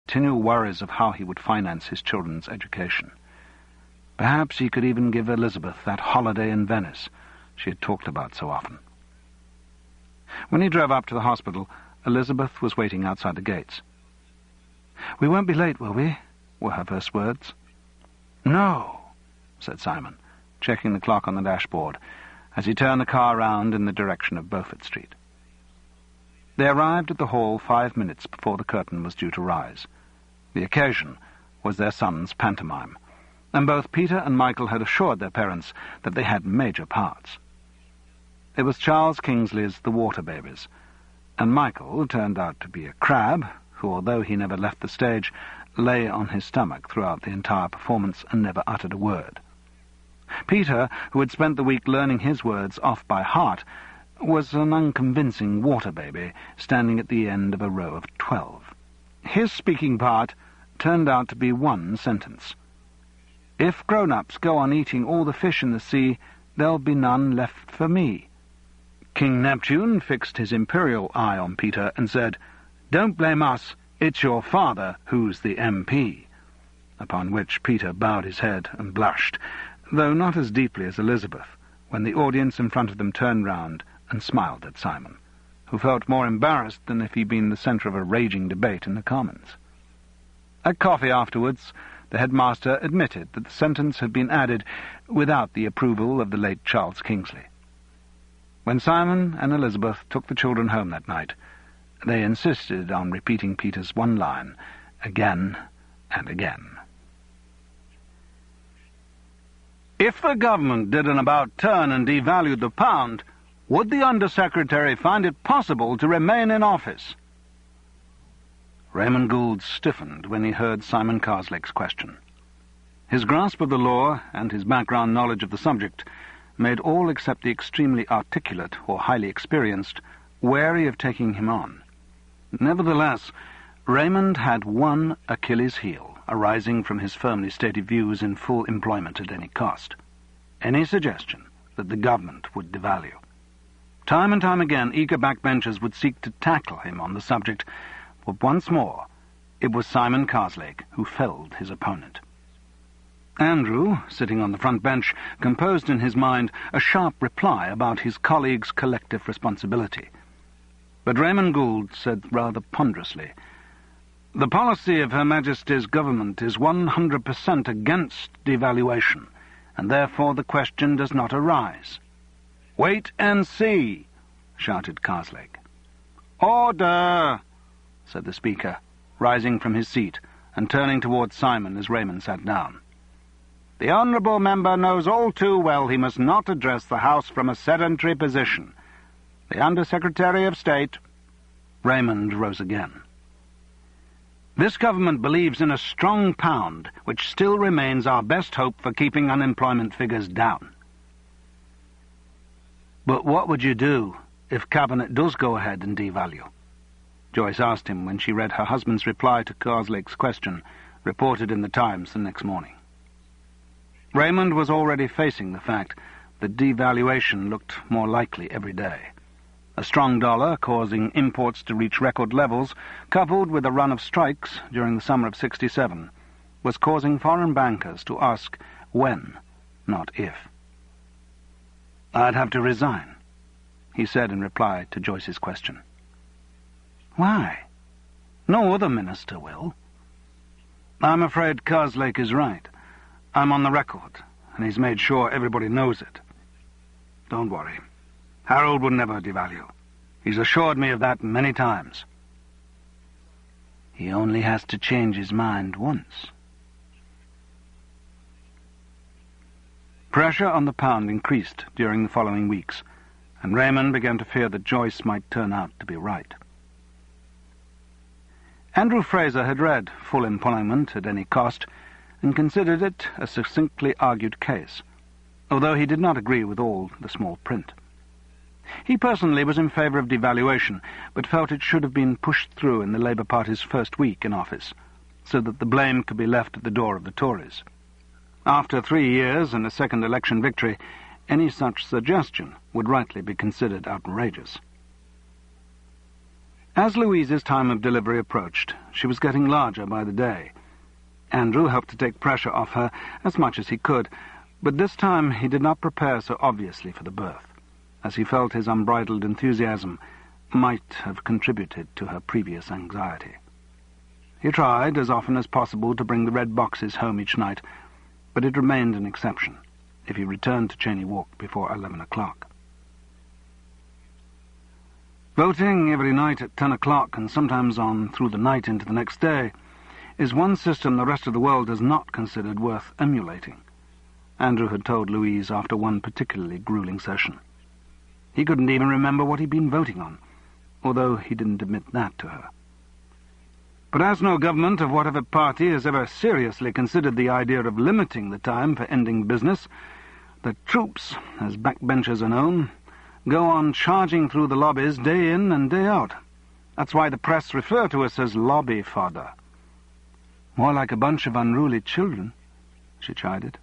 continual worries of how he would finance his children's education. Perhaps he could even give Elizabeth that holiday in Venice she had talked about so often. When he drove up to the hospital, Elizabeth was waiting outside the gates. "We won't be late, will we?" were her first words. "No," said Simon, checking the clock on the dashboard, as he turned the car round in the direction of Beaufort Street. They arrived at the hall 5 minutes before the curtain was due to rise. The occasion was their son's pantomime, and both Peter and Michael had assured their parents that they had major parts. It was Charles Kingsley's The Water Babies, and Michael turned out to be a crab who, although he never left the stage, lay on his stomach throughout the entire performance and never uttered a word. Peter, who had spent the week learning his words off by heart, was an unconvincing water baby standing at the end of a row of 12. His speaking part turned out to be one sentence. "If grown-ups go on eating all the fish in the sea, there'll be none left for me." King Neptune fixed his imperial eye on Peter and said, "Don't blame us, it's your father who's the MP." Upon which Peter bowed his head and blushed, though not as deeply as Elizabeth, when the audience in front of them turned round and smiled at Simon, who felt more embarrassed than if he'd been the centre of a raging debate in the Commons. At coffee afterwards, the headmaster admitted that the sentence had been added without the approval of the late Charles Kingsley. When Simon and Elizabeth took the children home that night, they insisted on repeating Peter's one line again and again. "If the government did an about-turn and devalued the pound, would the Undersecretary find it possible to remain in office?" Raymond Gould stiffened when he heard Simon Karslake's question. His grasp of the law and his background knowledge of the subject made all except the extremely articulate or highly experienced wary of taking him on. Nevertheless, Raymond had one Achilles heel, arising from his firmly stated views in full employment at any cost: any suggestion that the government would devalue. Time and time again, eager backbenchers would seek to tackle him on the subject, but once more it was Simon Karslake who felled his opponent. Andrew, sitting on the front bench, composed in his mind a sharp reply about his colleagues' collective responsibility. But Raymond Gould said rather ponderously, "The policy of Her Majesty's government is 100% against devaluation, and therefore the question does not arise." "Wait and see," shouted Karslake. "Order," said the Speaker, rising from his seat and turning towards Simon as Raymond sat down. "The honourable member knows all too well he must not address the House from a sedentary position. The Under-Secretary of State—" Raymond rose again. "This government believes in a strong pound, which still remains our best hope for keeping unemployment figures down." "But what would you do if Cabinet does go ahead and devalue?" Joyce asked him when she read her husband's reply to Karslake's question, reported in the Times the next morning. Raymond was already facing the fact that devaluation looked more likely every day. A strong dollar, causing imports to reach record levels, coupled with a run of strikes during the summer of '67, was causing foreign bankers to ask when, not if. "I'd have to resign," he said in reply to Joyce's question. "Why? No other minister will." "I'm afraid Karslake is right. I'm on the record, and he's made sure everybody knows it. Don't worry. Harold would never devalue. He's assured me of that many times." "He only has to change his mind once." Pressure on the pound increased during the following weeks, and Raymond began to fear that Joyce might turn out to be right. Andrew Fraser had read Full Employment at Any Cost, and considered it a succinctly argued case, although he did not agree with all the small print. He personally was in favour of devaluation, but felt it should have been pushed through in the Labour Party's first week in office, so that the blame could be left at the door of the Tories. After 3 years and a second election victory, any such suggestion would rightly be considered outrageous. As Louise's time of delivery approached, she was getting larger by the day. Andrew helped to take pressure off her as much as he could, but this time he did not prepare so obviously for the birth, as he felt his unbridled enthusiasm might have contributed to her previous anxiety. He tried, as often as possible, to bring the red boxes home each night, but it remained an exception if he returned to Cheyne Walk before 11 o'clock. Voting every night at 10 o'clock, and sometimes on through the night into the next day, is one system the rest of the world has not considered worth emulating, Andrew had told Louise after one particularly grueling session. He couldn't even remember what he'd been voting on, although he didn't admit that to her. But as no government of whatever party has ever seriously considered the idea of limiting the time for ending business, the troops, as backbenchers are known, go on charging through the lobbies day in and day out. That's why the press refer to us as lobby fodder. More like a bunch of unruly children, she chided.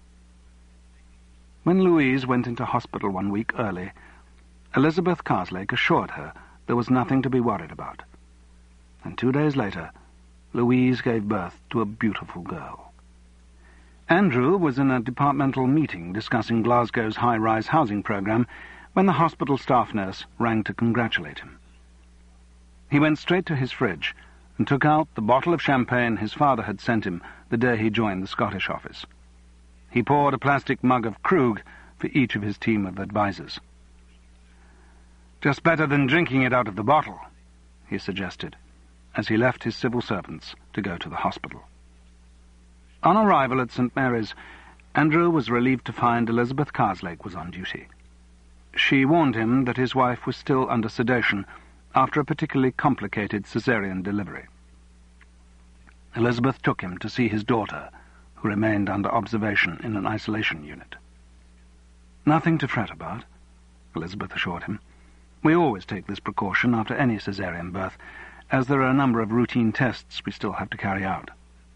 When Louise went into hospital one week early, Elizabeth Carslake assured her there was nothing to be worried about. And 2 days later, Louise gave birth to a beautiful girl. Andrew was in a departmental meeting discussing Glasgow's high-rise housing programme when the hospital staff nurse rang to congratulate him. He went straight to his fridge and took out the bottle of champagne his father had sent him the day he joined the Scottish office. He poured a plastic mug of Krug for each of his team of advisers. "Just better than drinking it out of the bottle," he suggested, as he left his civil servants to go to the hospital. On arrival at St. Mary's, Andrew was relieved to find Elizabeth Carslake was on duty. She warned him that his wife was still under sedation after a particularly complicated caesarean delivery. Elizabeth took him to see his daughter, who remained under observation in an isolation unit. "Nothing to fret about," Elizabeth assured him. "We always take this precaution after any caesarean birth, as there are a number of routine tests we still have to carry out."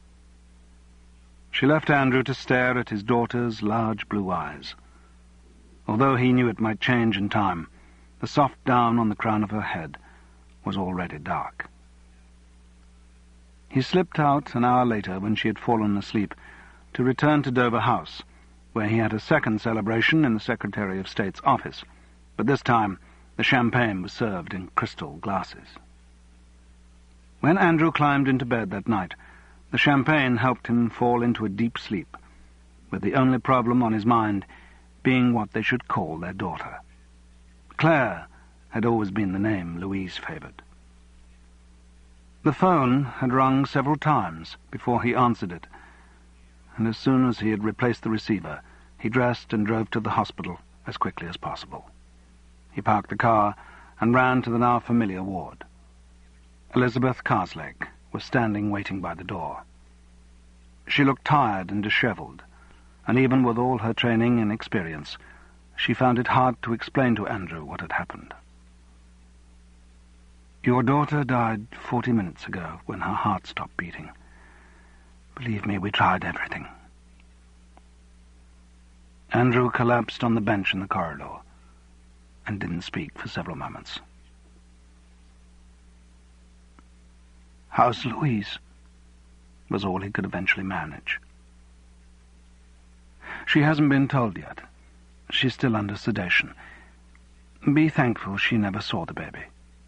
She left Andrew to stare at his daughter's large blue eyes. Although he knew it might change in time, the soft down on the crown of her head was already dark. He slipped out an hour later when she had fallen asleep to return to Dover House, where he had a second celebration in the Secretary of State's office, but this time the champagne was served in crystal glasses. When Andrew climbed into bed that night, the champagne helped him fall into a deep sleep, with the only problem on his mind being what they should call their daughter. Claire had always been the name Louise favoured. The phone had rung several times before he answered it, and as soon as he had replaced the receiver, he dressed and drove to the hospital as quickly as possible. He parked the car and ran to the now familiar ward. Elizabeth Carslake was standing waiting by the door. She looked tired and dishevelled, and even with all her training and experience, she found it hard to explain to Andrew what had happened. "Your daughter died 40 minutes ago when her heart stopped beating. Believe me, we tried everything." Andrew collapsed on the bench in the corridor and didn't speak for several moments. "How's Louise?" was all he could eventually manage. "She hasn't been told yet. She's still under sedation. Be thankful she never saw the baby."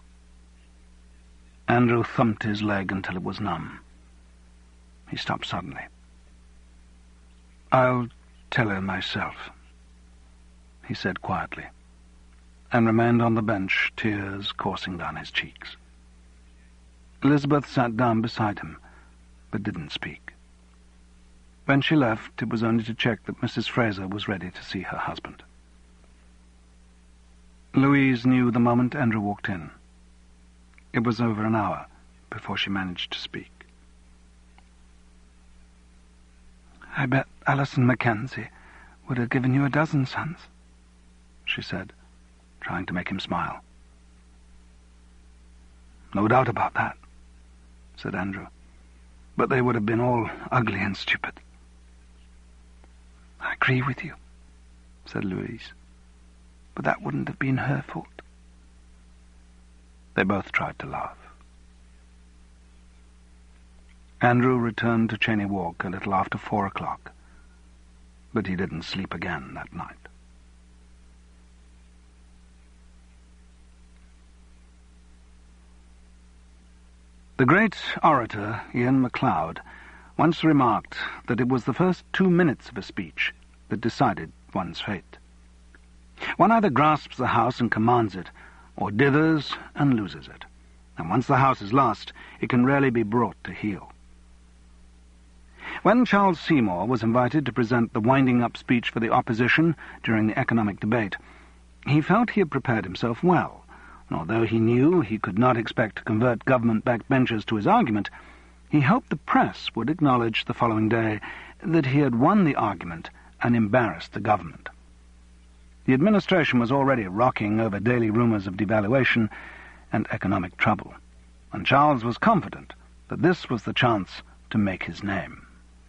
Andrew thumped his leg until it was numb. He stopped suddenly. "I'll tell her myself," he said quietly, and remained on the bench, tears coursing down his cheeks. Elizabeth sat down beside him, but didn't speak. When she left, it was only to check that Mrs. Fraser was ready to see her husband. Louise knew the moment Andrew walked in. It was over an hour before she managed to speak. "I bet Alison Mackenzie would have given you a dozen sons," she said, trying to make him smile. "No doubt about that," said Andrew. "But they would have been all ugly and stupid." "I agree with you," said Louise. "But that wouldn't have been her fault." They both tried to laugh. Andrew returned to Cheyne Walk a little after 4 o'clock, but he didn't sleep again that night. The great orator Ian MacLeod once remarked that it was the first 2 minutes of a speech that decided one's fate. One either grasps the House and commands it, or dithers and loses it, and once the House is lost, it can rarely be brought to heel. When Charles Seymour was invited to present the winding-up speech for the opposition during the economic debate, he felt he had prepared himself well, and although he knew he could not expect to convert government backbenchers to his argument, he hoped the press would acknowledge the following day that he had won the argument and embarrassed the government. The administration was already rocking over daily rumours of devaluation and economic trouble, and Charles was confident that this was the chance to make his name.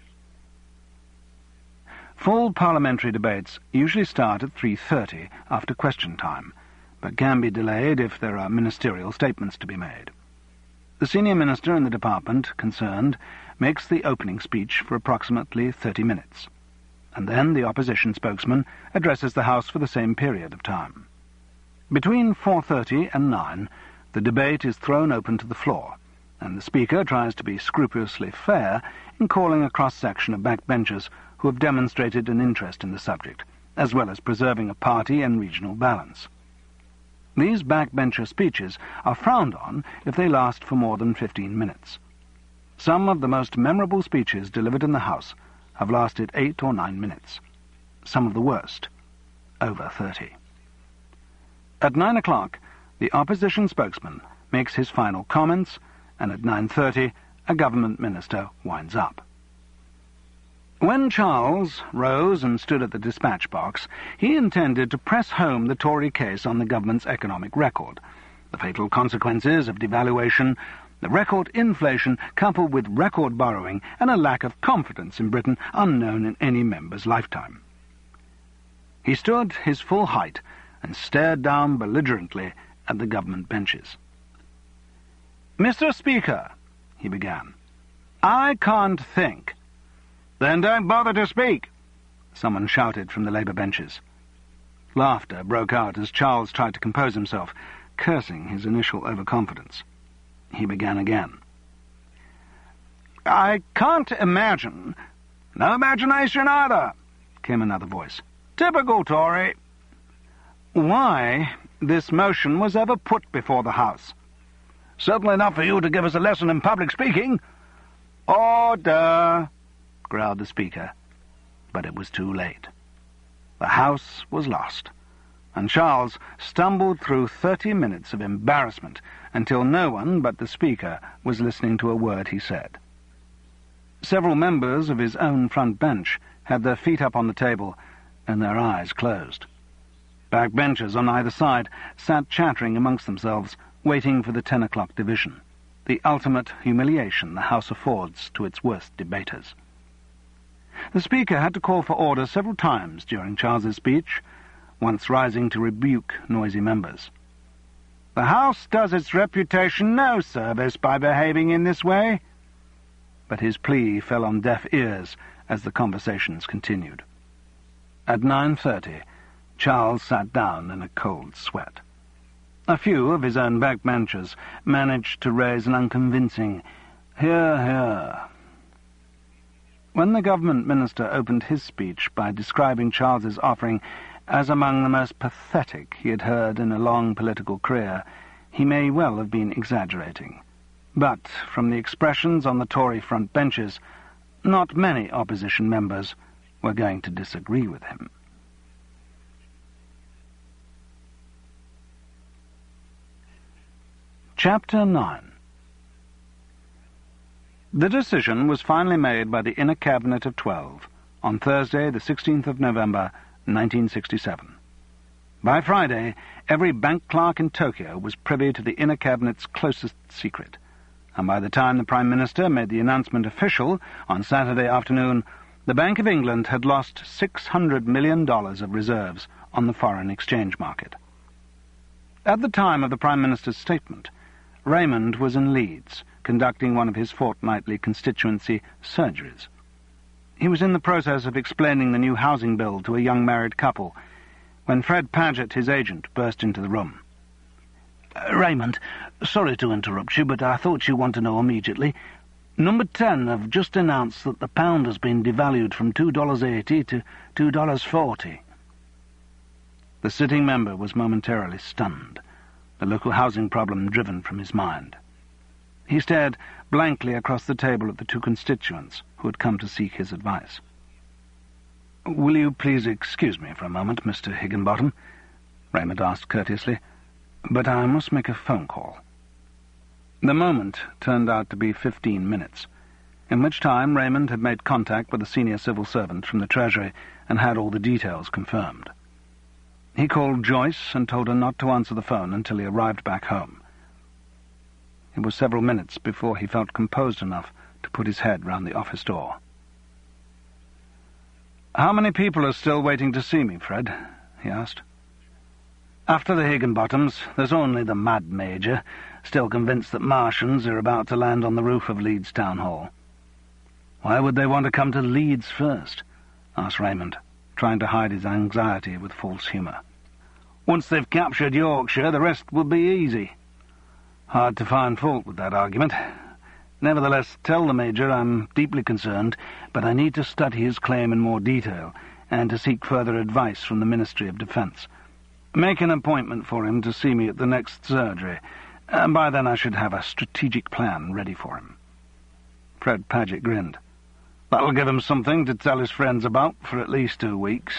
Full parliamentary debates usually start at 3:30 after question time, but can be delayed if there are ministerial statements to be made. The senior minister in the department concerned makes the opening speech for approximately 30 minutes, and then the opposition spokesman addresses the House for the same period of time. Between 4:30 and 9, the debate is thrown open to the floor, and the Speaker tries to be scrupulously fair in calling a cross-section of backbenchers who have demonstrated an interest in the subject, as well as preserving a party and regional balance. These backbencher speeches are frowned on if they last for more than 15 minutes. Some of the most memorable speeches delivered in the House have lasted 8 or 9 minutes. Some of the worst, over 30. At 9 o'clock, the opposition spokesman makes his final comments, and at 9:30, a government minister winds up. When Charles rose and stood at the dispatch box, he intended to press home the Tory case on the government's economic record, the fatal consequences of devaluation, the record inflation coupled with record borrowing, and a lack of confidence in Britain unknown in any member's lifetime. He stood his full height and stared down belligerently at the government benches. "Mr. Speaker," he began, "I can't think." "Then don't bother to speak," someone shouted from the Labour benches. Laughter broke out as Charles tried to compose himself, cursing his initial overconfidence. He began again. "I can't imagine—" "No imagination either," came another voice. "Typical Tory." "Why this motion was ever put before the House." "Certainly not for you to give us a lesson in public speaking." "Order," growled the Speaker, but it was too late. The House was lost, and Charles stumbled through 30 minutes of embarrassment until no one but the Speaker was listening to a word he said. Several members of his own front bench had their feet up on the table and their eyes closed. Backbenchers on either side sat chattering amongst themselves, waiting for the 10 o'clock division, the ultimate humiliation the House affords to its worst debaters. The Speaker had to call for order several times during Charles's speech, once rising to rebuke noisy members. "The House does its reputation no service by behaving in this way." But his plea fell on deaf ears as the conversations continued. At 9:30, Charles sat down in a cold sweat. A few of his own backbenchers managed to raise an unconvincing "Hear, hear." When the government minister opened his speech by describing Charles's offering as among the most pathetic he had heard in a long political career, he may well have been exaggerating. But from the expressions on the Tory front benches, not many opposition members were going to disagree with him. Chapter 9. The decision was finally made by the Inner Cabinet of 12 on Thursday, the 16th of November, 1967. By Friday, every bank clerk in Tokyo was privy to the Inner Cabinet's closest secret, and by the time the Prime Minister made the announcement official on Saturday afternoon, the Bank of England had lost $600 million of reserves on the foreign exchange market. At the time of the Prime Minister's statement, Raymond was in Leeds, conducting one of his fortnightly constituency surgeries. He was in the process of explaining the new housing bill to a young married couple, when Fred Paget, his agent, burst into the room. Raymond, sorry to interrupt you, but I thought you want to know immediately. Number 10 have just announced that the pound has been devalued from $2.80 to $2.40. The sitting member was momentarily stunned, the local housing problem driven from his mind. He stared blankly across the table at the two constituents who had come to seek his advice. "Will you please excuse me for a moment, Mr. Higginbottom?" Raymond asked courteously. "But I must make a phone call." The moment turned out to be 15 minutes, in which time Raymond had made contact with a senior civil servant from the Treasury and had all the details confirmed. He called Joyce and told her not to answer the phone until he arrived back home. It was several minutes before he felt composed enough to put his head round the office door. "How many people are still waiting to see me, Fred?" he asked. "After the Higginbottoms, there's only the mad Major, still convinced that Martians are about to land on the roof of Leeds Town Hall." "Why would they want to come to Leeds first?" asked Raymond, trying to hide his anxiety with false humour. "Once they've captured Yorkshire, the rest will be easy." Hard to find fault with that argument. Nevertheless, tell the Major I'm deeply concerned, but I need to study his claim in more detail and to seek further advice from the Ministry of Defence. Make an appointment for him to see me at the next surgery, and by then I should have a strategic plan ready for him." Fred Paget grinned. "That'll give him something to tell his friends about for at least 2 weeks."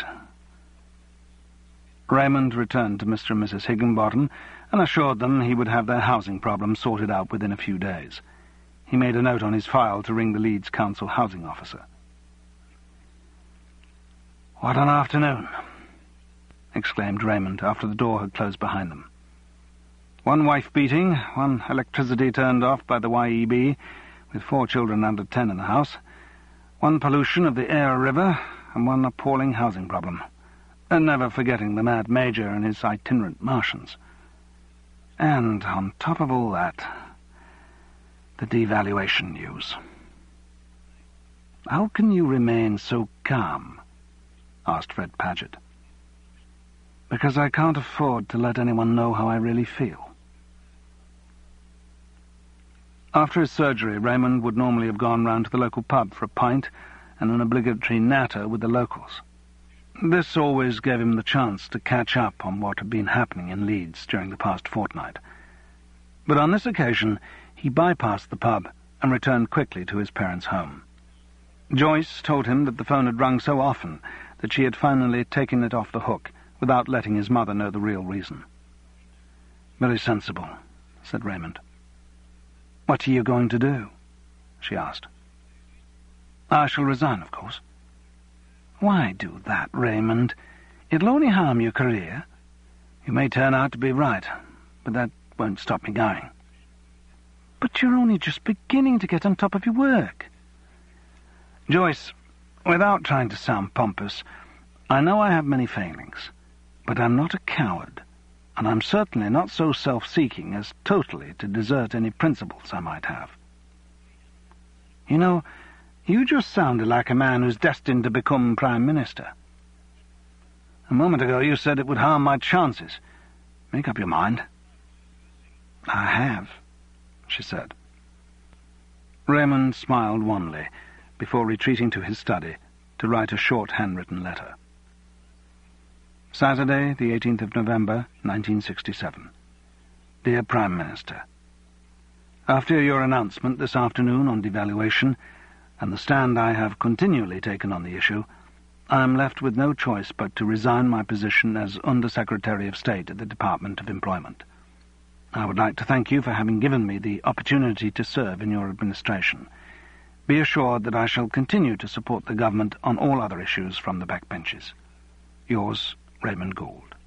Raymond returned to Mr. and Mrs. Higginbottom and assured them he would have their housing problem sorted out within a few days. He made a note on his file to ring the Leeds Council housing officer. "What an afternoon!" exclaimed Raymond after the door had closed behind them. "One wife beating, one electricity turned off by the YEB, with 4 children under 10 in the house, one pollution of the Aire River, and one appalling housing problem. And never forgetting the mad Major and his itinerant Martians. And, on top of all that, the devaluation news." "How can you remain so calm?" asked Fred Paget. "Because I can't afford to let anyone know how I really feel." After his surgery, Raymond would normally have gone round to the local pub for a pint and an obligatory natter with the locals. This always gave him the chance to catch up on what had been happening in Leeds during the past fortnight. But on this occasion, he bypassed the pub and returned quickly to his parents' home. Joyce told him that the phone had rung so often that she had finally taken it off the hook without letting his mother know the real reason. "Very sensible," said Raymond. "What are you going to do?" she asked. "I shall resign, of course." "Why do that, Raymond? It'll only harm your career. You may turn out to be right, but that won't stop me going." "But you're only just beginning to get on top of your work." "Joyce, without trying to sound pompous, I know I have many failings, but I'm not a coward, and I'm certainly not so self-seeking as totally to desert any principles I might have. You know, you just sounded like a man who's destined to become Prime Minister. A moment ago you said it would harm my chances. Make up your mind." "I have," she said. Raymond smiled wanly before retreating to his study to write a short handwritten letter. Saturday, the 18th of November, 1967. Dear Prime Minister, after your announcement this afternoon on devaluation, and the stand I have continually taken on the issue, I am left with no choice but to resign my position as Under-Secretary of State at the Department of Employment. I would like to thank you for having given me the opportunity to serve in your administration. Be assured that I shall continue to support the government on all other issues from the backbenches. Yours, Raymond Gould.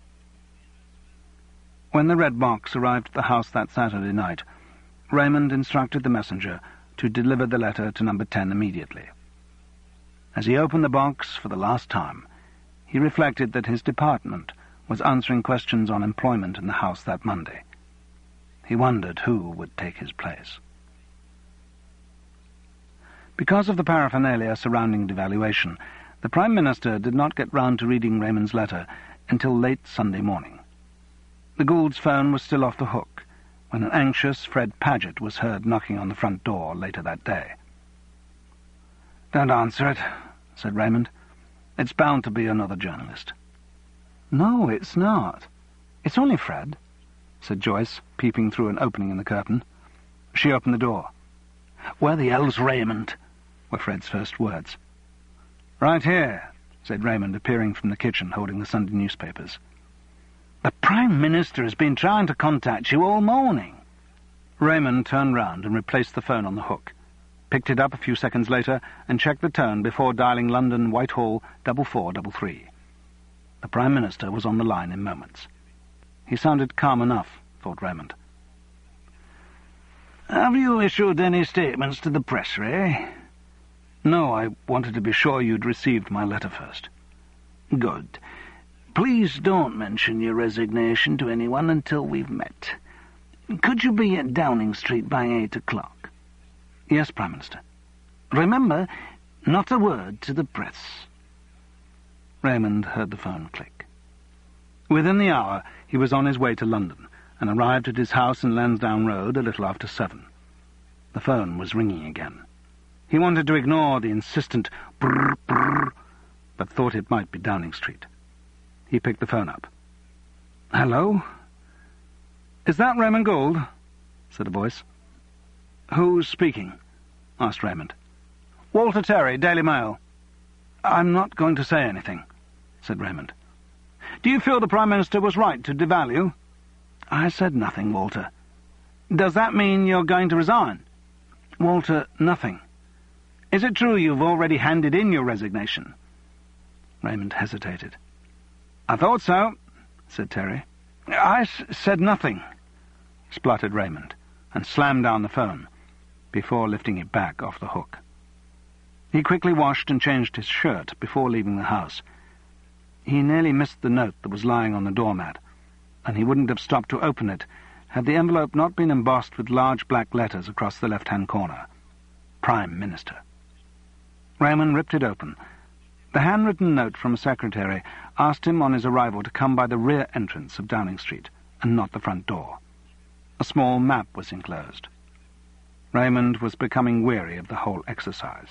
When the red box arrived at the house that Saturday night, Raymond instructed the messenger to deliver the letter to number 10 immediately. As he opened the box for the last time, he reflected that his department was answering questions on employment in the House that Monday. He wondered who would take his place. Because of the paraphernalia surrounding devaluation, the Prime Minister did not get round to reading Raymond's letter until late Sunday morning. The Goulds' phone was still off the hook when an anxious Fred Paget was heard knocking on the front door later that day. "Don't answer it," said Raymond. "It's bound to be another journalist." "No, it's not. It's only Fred," said Joyce, peeping through an opening in the curtain. She opened the door. "Where the hell's Raymond?" were Fred's first words. "Right here," said Raymond, appearing from the kitchen holding the Sunday newspapers. "The Prime Minister has been trying to contact you all morning." Raymond turned round and replaced the phone on the hook, picked it up a few seconds later and checked the tone before dialing London Whitehall 4433. The Prime Minister was on the line in moments. He sounded calm enough, thought Raymond. "Have you issued any statements to the press, Ray?" "No, I wanted to be sure you'd received my letter first." "Good. Please don't mention your resignation to anyone until we've met. Could you be at Downing Street by 8 o'clock? "Yes, Prime Minister." "Remember, not a word to the press." Raymond heard the phone click. Within the hour, he was on his way to London and arrived at his house in Lansdowne Road a little after 7. The phone was ringing again. He wanted to ignore the insistent brrr, brrr, but thought it might be Downing Street. He picked the phone up. "Hello? Is that Raymond Gould?" said a voice. "Who's speaking?" asked Raymond. "Walter Terry, Daily Mail." "I'm not going to say anything," said Raymond. "Do you feel the Prime Minister was right to devalue?" "I said nothing, Walter." "Does that mean you're going to resign?" "Walter, nothing." "Is it true you've already handed in your resignation?" Raymond hesitated. "I thought so," said Terry. "I said nothing," spluttered Raymond, and slammed down the phone, before lifting it back off the hook. He quickly washed and changed his shirt before leaving the house. He nearly missed the note that was lying on the doormat, and he wouldn't have stopped to open it had the envelope not been embossed with large black letters across the left-hand corner. Prime Minister. Raymond ripped it open. The handwritten note from a secretary asked him on his arrival to come by the rear entrance of Downing Street, and not the front door. A small map was enclosed. Raymond was becoming weary of the whole exercise.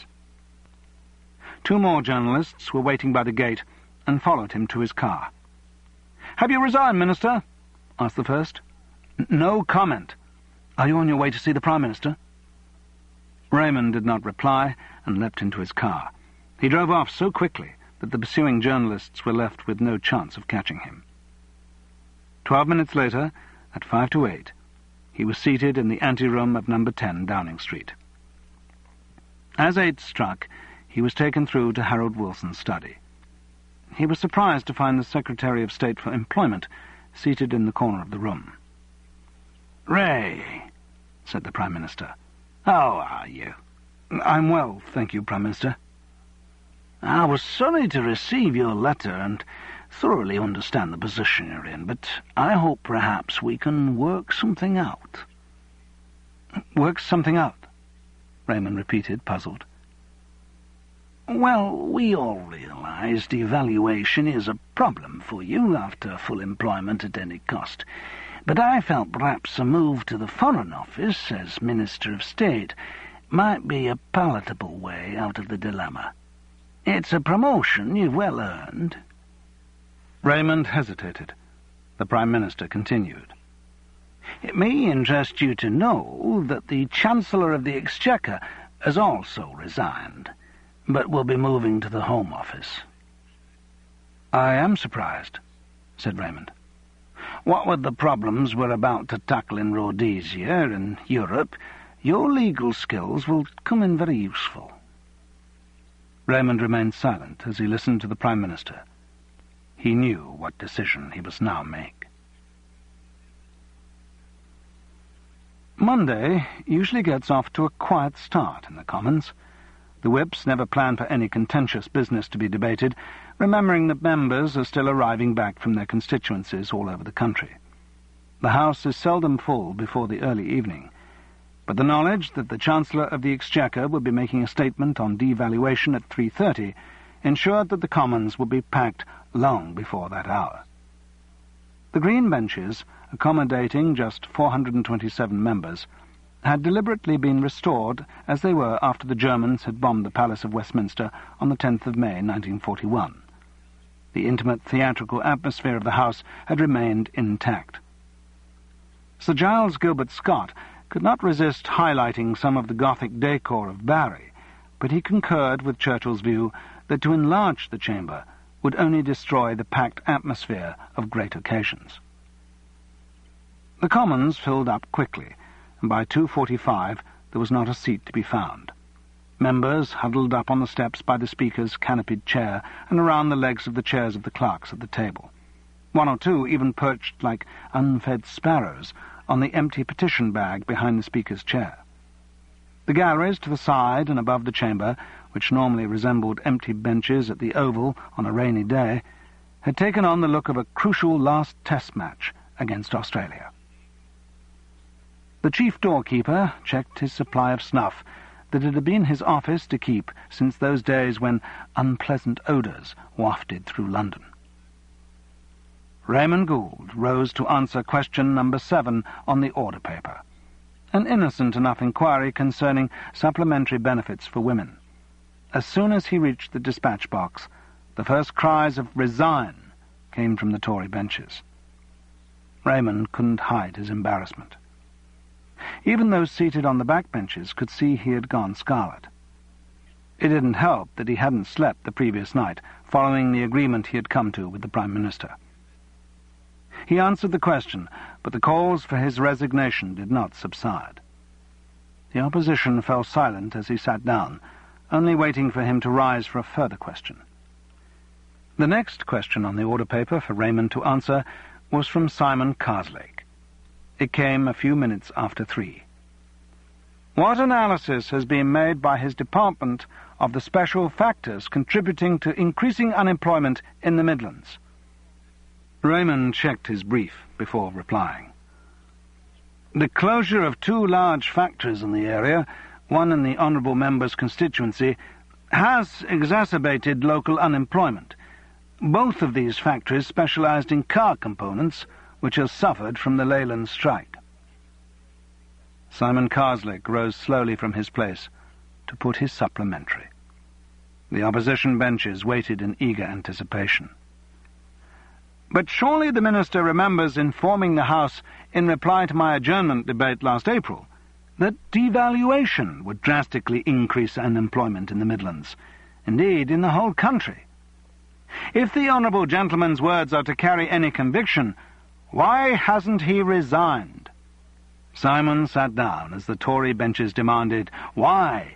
2 more journalists were waiting by the gate and followed him to his car. "Have you resigned, Minister?" asked the first. "No comment." "Are you on your way to see the Prime Minister?" Raymond did not reply and leapt into his car. He drove off so quickly that the pursuing journalists were left with no chance of catching him. 12 minutes later, at 5 to 8, he was seated in the anteroom of number 10 Downing Street. As 8 struck, he was taken through to Harold Wilson's study. He was surprised to find the Secretary of State for Employment seated in the corner of the room. "Ray," said the Prime Minister, "how are you?" "I'm well, thank you, Prime Minister." "I was sorry to receive your letter and thoroughly understand the position you're in, but I hope perhaps we can work something out." "Work something out?" Raymond repeated, puzzled. "Well, we all realize devaluation is a problem for you after full employment at any cost, but I felt perhaps a move to the Foreign Office as Minister of State might be a palatable way out of the dilemma. It's a promotion you've well earned." Raymond hesitated. The Prime Minister continued. "It may interest you to know that the Chancellor of the Exchequer has also resigned, but will be moving to the Home Office." "I am surprised," said Raymond. "What with the problems we're about to tackle in Rhodesia and Europe, your legal skills will come in very useful." Raymond remained silent as he listened to the Prime Minister. He knew what decision he must now make. Monday usually gets off to a quiet start in the Commons. The whips never plan for any contentious business to be debated, remembering that members are still arriving back from their constituencies all over the country. The House is seldom full before the early evening, but the knowledge that the Chancellor of the Exchequer would be making a statement on devaluation at 3:30 ensured that the Commons would be packed long before that hour. The green benches, accommodating just 427 members, had deliberately been restored as they were after the Germans had bombed the Palace of Westminster on the 10th of May 1941. The intimate theatrical atmosphere of the House had remained intact. Sir Giles Gilbert Scott could not resist highlighting some of the Gothic decor of Barry, but he concurred with Churchill's view that to enlarge the chamber would only destroy the packed atmosphere of great occasions. The Commons filled up quickly, and by 2:45 there was not a seat to be found. Members huddled up on the steps by the Speaker's canopied chair and around the legs of the chairs of the clerks at the table. One or two even perched like unfed sparrows on the empty petition bag behind the Speaker's chair. The galleries to the side and above the chamber, which normally resembled empty benches at the Oval on a rainy day, had taken on the look of a crucial last test match against Australia. The chief doorkeeper checked his supply of snuff that it had been his office to keep since those days when unpleasant odours wafted through London. Raymond Gould rose to answer question number 7 on the order paper, an innocent enough inquiry concerning supplementary benefits for women. As soon as he reached the dispatch box, the first cries of "Resign" came from the Tory benches. Raymond couldn't hide his embarrassment. Even those seated on the back benches could see he had gone scarlet. It didn't help that he hadn't slept the previous night, following the agreement he had come to with the Prime Minister. He answered the question, but the calls for his resignation did not subside. The opposition fell silent as he sat down, only waiting for him to rise for a further question. The next question on the order paper for Raymond to answer was from Simon Karslake. It came a few minutes after 3. What analysis has been made by his department of the special factors contributing to increasing unemployment in the Midlands? Raymond checked his brief before replying. The closure of 2 large factories in the area, one in the honourable member's constituency, has exacerbated local unemployment. Both of these factories specialised in car components, which has suffered from the Leyland strike. Simon Karslake rose slowly from his place to put his supplementary. The opposition benches waited in eager anticipation. But surely the Minister remembers informing the House in reply to my adjournment debate last April that devaluation would drastically increase unemployment in the Midlands, indeed in the whole country. If the honourable gentleman's words are to carry any conviction, why hasn't he resigned? Simon sat down as the Tory benches demanded, Why?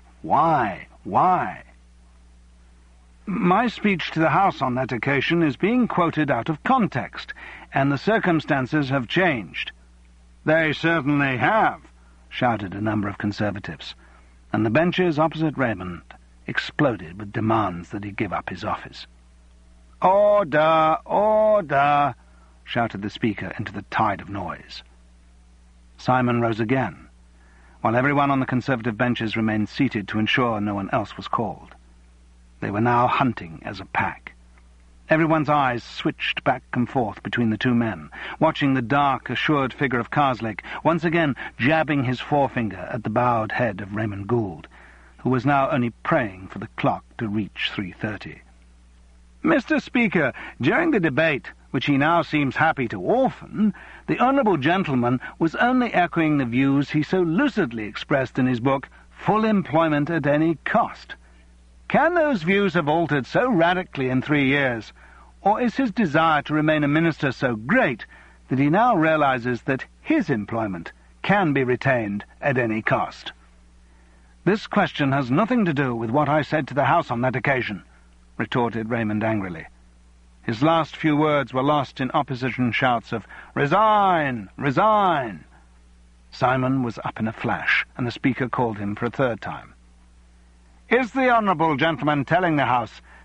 My speech to the House on that occasion is being quoted out of context, and the circumstances have changed. They certainly have, shouted a number of Conservatives, and the benches opposite Raymond exploded with demands that he give up his office. Order! Order! Shouted the Speaker into the tide of noise. Simon rose again, while everyone on the Conservative benches remained seated to ensure no one else was called. They were now hunting as a pack. Everyone's eyes switched back and forth between the 2 men, watching the dark, assured figure of Karslake once again jabbing his forefinger at the bowed head of Raymond Gould, who was now only praying for the clock to reach 3:30. Mr. Speaker, during the debate, which he now seems happy to orphan, the honourable gentleman was only echoing the views he so lucidly expressed in his book, Full Employment at Any Cost. Can those views have altered so radically in 3 years, or is his desire to remain a minister so great that he now realises that his employment can be retained at any cost? This question has nothing to do with what I said to the House on that occasion, retorted Raymond angrily. His last few words were lost in opposition shouts of, Resign! Resign! Simon was up in a flash, and the Speaker called him for a 3rd time. Is the honourable gentleman telling the House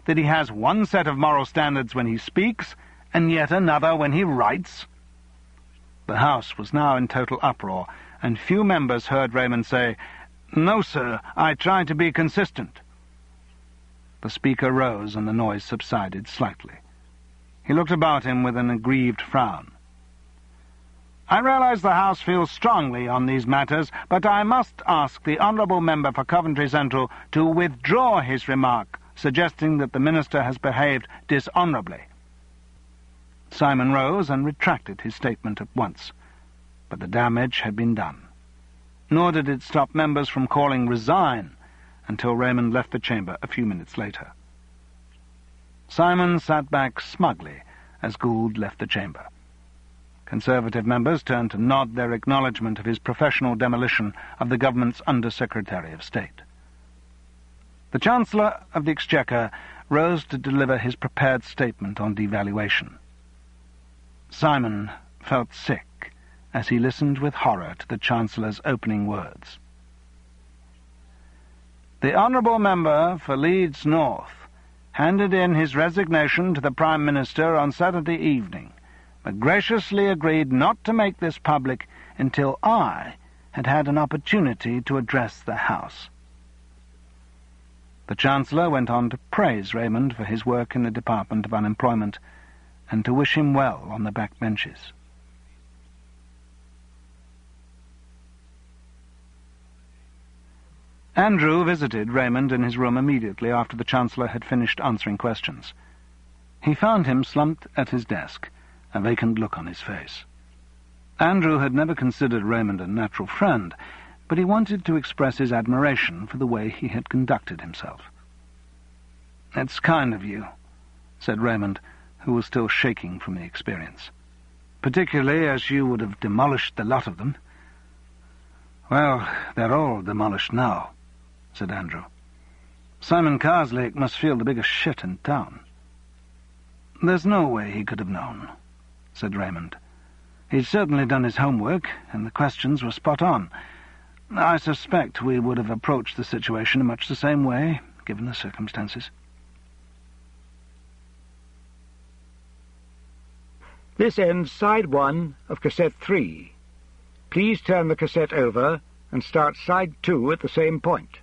that he has one set of moral standards when he speaks, and yet another when he writes? The House was now in total uproar, and few members heard Raymond say, "No, sir, I try to be consistent." The Speaker rose, and the noise subsided slightly. He looked about him with an aggrieved frown. "I realize the House feels strongly on these matters, but I must ask the honourable member for Coventry Central to withdraw his remark, suggesting that the Minister has behaved dishonourably." Simon rose and retracted his statement at once, but the damage had been done. Nor did it stop members from calling "resign" until Raymond left the chamber a few minutes later. Simon sat back smugly as Gould left the chamber. Conservative members turned to nod their acknowledgement of his professional demolition of the government's Under-Secretary of State. The Chancellor of the Exchequer rose to deliver his prepared statement on devaluation. Simon felt sick as he listened with horror to the Chancellor's opening words. "The honourable member for Leeds North handed in his resignation to the Prime Minister on Saturday evening, but graciously agreed not to make this public until I had had an opportunity to address the House." The Chancellor went on to praise Raymond for his work in the Department of Unemployment and to wish him well on the back benches. Andrew visited Raymond in his room immediately after the Chancellor had finished answering questions. He found him slumped at his desk, a vacant look on his face. Andrew had never considered Raymond a natural friend, but he wanted to express his admiration for the way he had conducted himself. "It's kind of you," said Raymond, who was still shaking from the experience, "particularly as you would have demolished the lot of them." "Well, they're all demolished now," said Andrew. "Simon Carslake must feel the biggest shit in town." "There's no way he could have known," said Raymond. "He'd certainly done his homework, and the questions were spot on. I suspect we would have approached the situation in much the same way, given the circumstances." This ends side 1 of cassette 3. Please turn the cassette over and start side 2 at the same point.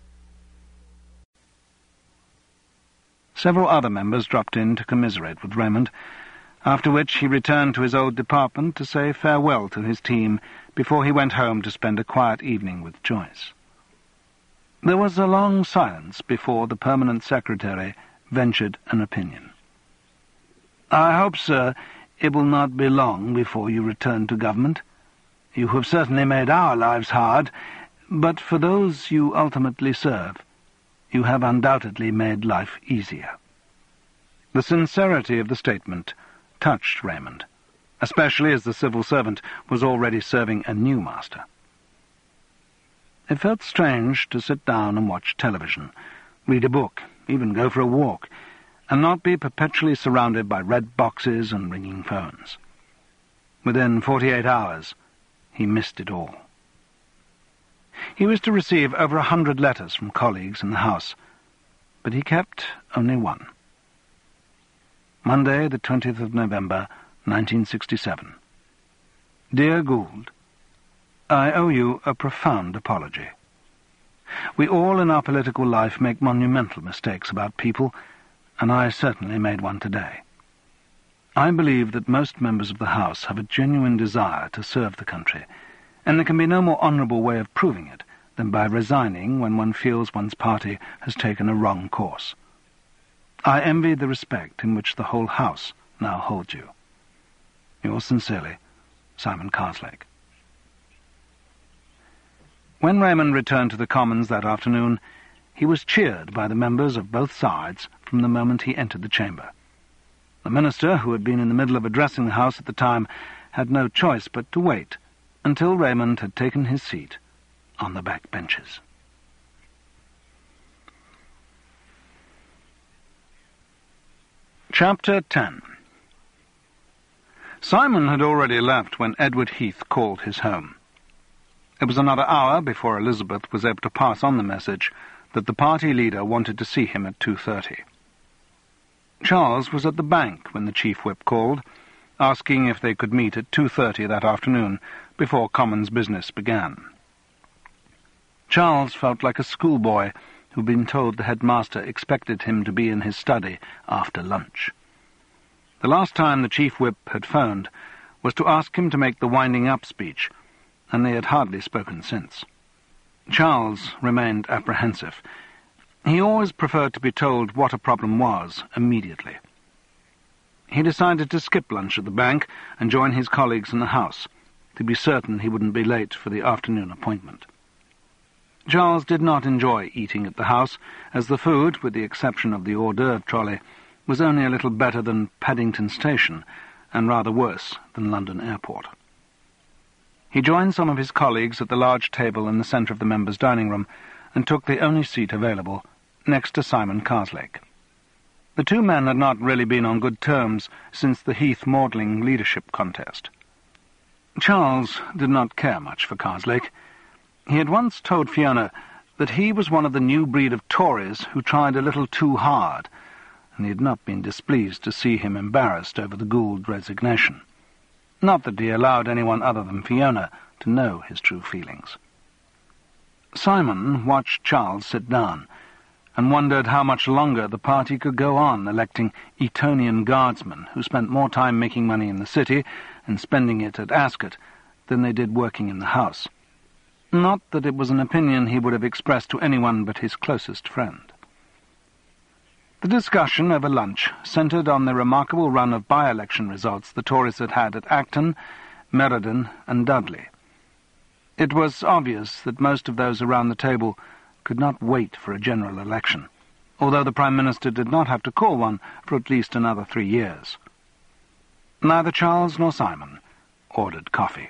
Several other members dropped in to commiserate with Raymond, after which he returned to his old department to say farewell to his team before he went home to spend a quiet evening with Joyce. There was a long silence before the permanent secretary ventured an opinion. "I hope, sir, it will not be long before you return to government. You have certainly made our lives hard, but for those you ultimately serve, you have undoubtedly made life easier." The sincerity of the statement touched Raymond, especially as the civil servant was already serving a new master. It felt strange to sit down and watch television, read a book, even go for a walk, and not be perpetually surrounded by red boxes and ringing phones. Within 48 hours, he missed it all. He was to receive over 100 letters from colleagues in the House, but he kept only one. Monday, the 20th of November, 1967. Dear Gould, I owe you a profound apology. We all in our political life make monumental mistakes about people, and I certainly made one today. I believe that most members of the House have a genuine desire to serve the country, and there can be no more honourable way of proving it than by resigning when one feels one's party has taken a wrong course. I envy the respect in which the whole House now holds you. Yours sincerely, Simon Carslake. When Raymond returned to the Commons that afternoon, he was cheered by the members of both sides from the moment he entered the chamber. The minister, who had been in the middle of addressing the House at the time, had no choice but to wait until Raymond had taken his seat on the back benches. Chapter 10. Simon had already left when Edward Heath called his home. It was another hour before Elizabeth was able to pass on the message that the party leader wanted to see him at 2:30. Charles was at the bank when the Chief Whip called, asking if they could meet at 2:30 that afternoon, before Commons business began. Charles felt like a schoolboy who'd been told the headmaster expected him to be in his study after lunch. The last time the Chief Whip had phoned was to ask him to make the winding-up speech, and they had hardly spoken since. Charles remained apprehensive. He always preferred to be told what a problem was immediately. He decided to skip lunch at the bank and join his colleagues in the House, to be certain he wouldn't be late for the afternoon appointment. Charles did not enjoy eating at the House, as the food, with the exception of the hors d'oeuvre trolley, was only a little better than Paddington Station, and rather worse than London Airport. He joined some of his colleagues at the large table in the centre of the members' dining room, and took the only seat available, next to Simon Karslake. The two men had not really been on good terms since the Heath-Maudling leadership contest. Charles did not care much for Karslake. He had once told Fiona that he was one of the new breed of Tories who tried a little too hard, and he had not been displeased to see him embarrassed over the Gould resignation. Not that he allowed anyone other than Fiona to know his true feelings. Simon watched Charles sit down, and wondered how much longer the party could go on electing Etonian guardsmen who spent more time making money in the city and spending it at Ascot than they did working in the House. Not that it was an opinion he would have expressed to anyone but his closest friend. The discussion over lunch centred on the remarkable run of by-election results the Tories had had at Acton, Meriden and Dudley. It was obvious that most of those around the table could not wait for a general election, although the Prime Minister did not have to call one for at least another 3 years. Neither Charles nor Simon ordered coffee.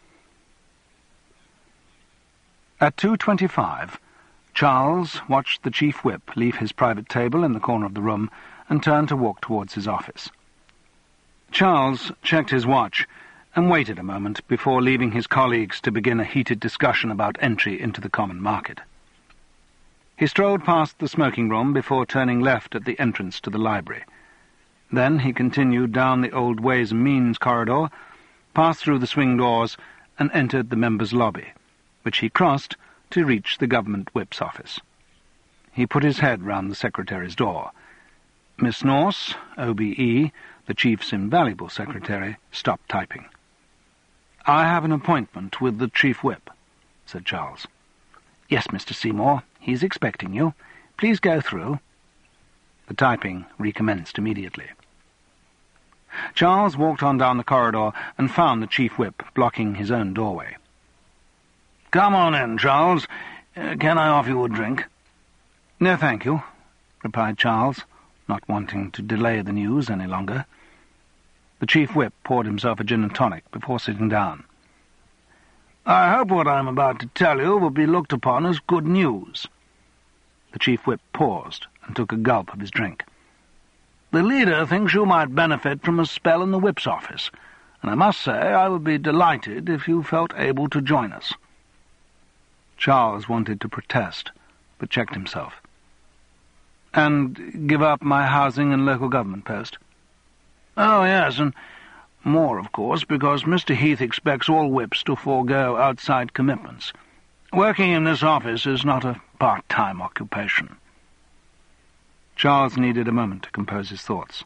At 2:25, Charles watched the Chief Whip leave his private table in the corner of the room and turn to walk towards his office. Charles checked his watch and waited a moment before leaving his colleagues to begin a heated discussion about entry into the common market. He strolled past the smoking room before turning left at the entrance to the library. Then he continued down the old Ways and Means corridor, passed through the swing doors, and entered the members' lobby, which he crossed to reach the Government Whip's office. He put his head round the secretary's door. Miss Norse, OBE, the Chief's invaluable secretary, stopped typing. "I have an appointment with the Chief Whip," said Charles. "Yes, Mr. Seymour. He's expecting you. Please go through." The typing recommenced immediately. Charles walked on down the corridor and found the Chief Whip blocking his own doorway. "Come on in, Charles. Can I offer you a drink?" "No, thank you," replied Charles, not wanting to delay the news any longer. The Chief Whip poured himself a gin and tonic before sitting down. "I hope what I'm about to tell you will be looked upon as good news." The Chief Whip paused and took a gulp of his drink. "The leader thinks you might benefit from a spell in the Whip's office, and I must say I would be delighted if you felt able to join us." Charles wanted to protest, but checked himself. "And give up my housing and local government post?" "Oh, yes, and more, of course, because Mr. Heath expects all whips to forego outside commitments. Working in this office is not a part-time occupation." Charles needed a moment to compose his thoughts.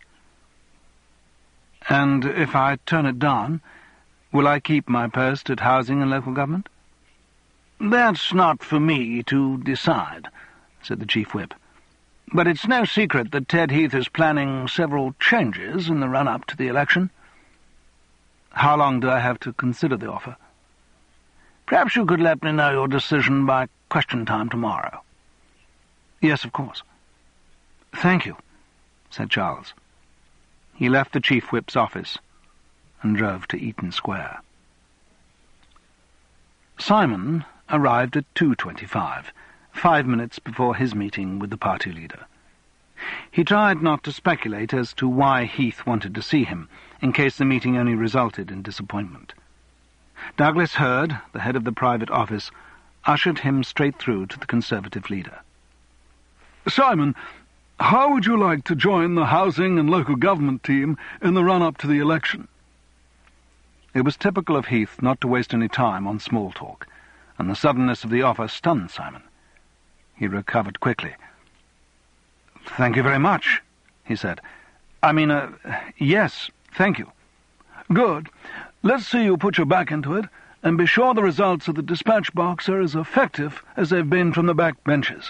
"And if I turn it down, will I keep my post at housing and local government?" "That's not for me to decide," said the Chief Whip. "But it's no secret that Ted Heath is planning several changes in the run-up to the election." "How long do I have to consider the offer?" "Perhaps you could let me know your decision by question time tomorrow." "Yes, of course." "Thank you," said Charles. He left the Chief Whip's office and drove to Eaton Square. Simon arrived at 2:25, 5 minutes before his meeting with the party leader. He tried not to speculate as to why Heath wanted to see him, in case the meeting only resulted in disappointment. Douglas Hurd, the head of the private office, ushered him straight through to the Conservative leader. "Simon, How would you like to join the housing and local government team in the run-up to the election? It was typical of Heath not to waste any time on small talk, and the suddenness of the offer stunned Simon. He recovered quickly. "Thank you very much," he said. Yes, thank you." Good. Let's see you put your back into it, and be sure the results of the dispatch box are as effective as they've been from the back benches.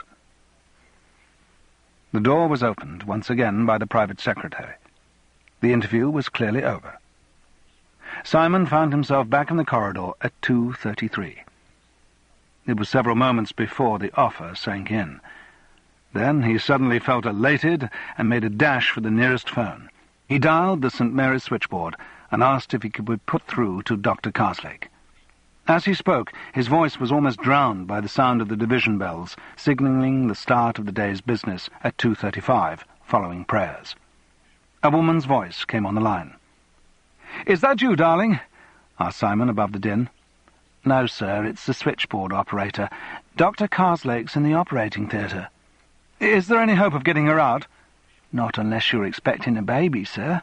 The door was opened once again by the private secretary. The interview was clearly over. Simon found himself back in the corridor at 2:33. It was several moments before the offer sank in. Then he suddenly felt elated and made a dash for the nearest phone. He dialed the St. Mary's switchboard and asked if he could be put through to Dr. Carslake. As he spoke, his voice was almost drowned by the sound of the division bells, signalling the start of the day's business at 2:35, following prayers. A woman's voice came on the line. "Is that you, darling?" asked Simon above the din. "No, sir, it's the switchboard operator. Dr. Carslake's in the operating theatre." "Is there any hope of getting her out?" "Not unless you're expecting a baby, sir."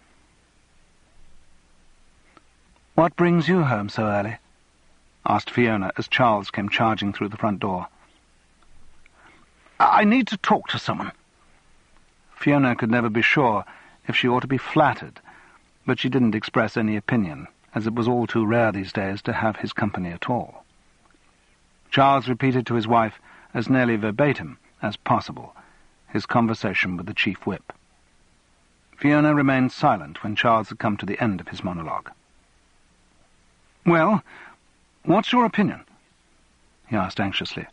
"What brings you home so early?" asked Fiona as Charles came charging through the front door. "I need to talk to someone." Fiona could never be sure if she ought to be flattered, but she didn't express any opinion, as it was all too rare these days to have his company at all. Charles repeated to his wife, as nearly verbatim as possible, his conversation with the chief whip. Fiona remained silent when Charles had come to the end of his monologue. "Well, what's your opinion?" he asked anxiously.